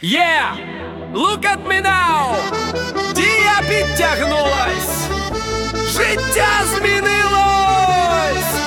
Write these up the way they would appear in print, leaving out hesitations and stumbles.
Yeah! Look at me now! Дія підтягнулась! Життя змінилось!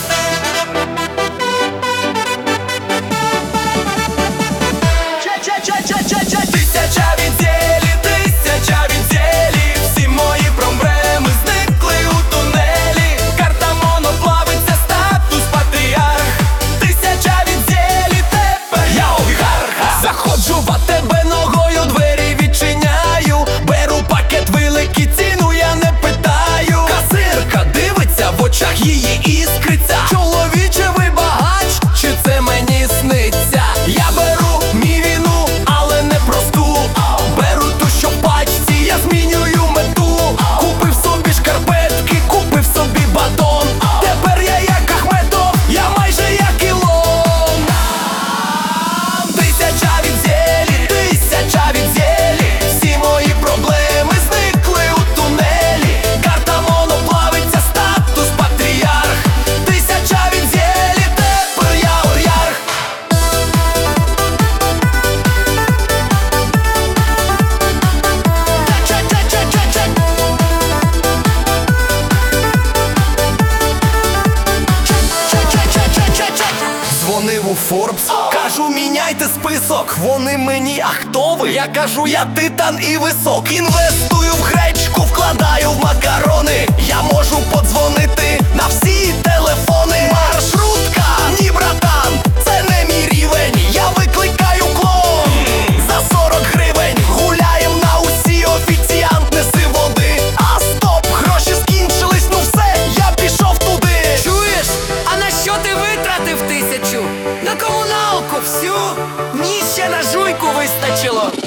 Тисяча відділі, тисяча відділі, всі мої проблеми зникли у тунелі. Карта моноплавиться, статус патріарх. Тисяча відділі, тепер я олігарх. Заходжу в АТБ, ногою двері відчиняю. Беру пакет великий, ціну я не питаю. Касирка дивиться, в очах її іскриться. Чоловіче, ви багач, чи це мені сниться? Я беру мівіну, але не просту. Беру ту, що в пачці, я змінюю мету. Купив собі шкарпетки, купив собі батон. Тепер я як Ахметов, я майже як Ілон. Тисяча відділі, тисяча відділі, всі мої проблеми зникли у тунелі. Карта моноплавиться, статус патріарх. Тисяча відділі, тепер я олігарх. Дзвонив у Форбс, кажу, міняйте список. Вони мені, а хто ви? Я кажу, я титан і висок. Інвестую в гречку, вкладаю в макарони. Я можу подзвонити на всі телефони. Маршрутка, ні, братан, це не мій рівень. Я викликаю клон за 40 гривень. Гуляєм на усі, офіціант неси води. А стоп, гроші скінчились, ну все, я пішов туди. Чуєш? А на що ти витратив 1000? На комуналку всю? Ні, ще на жуйку вистачило.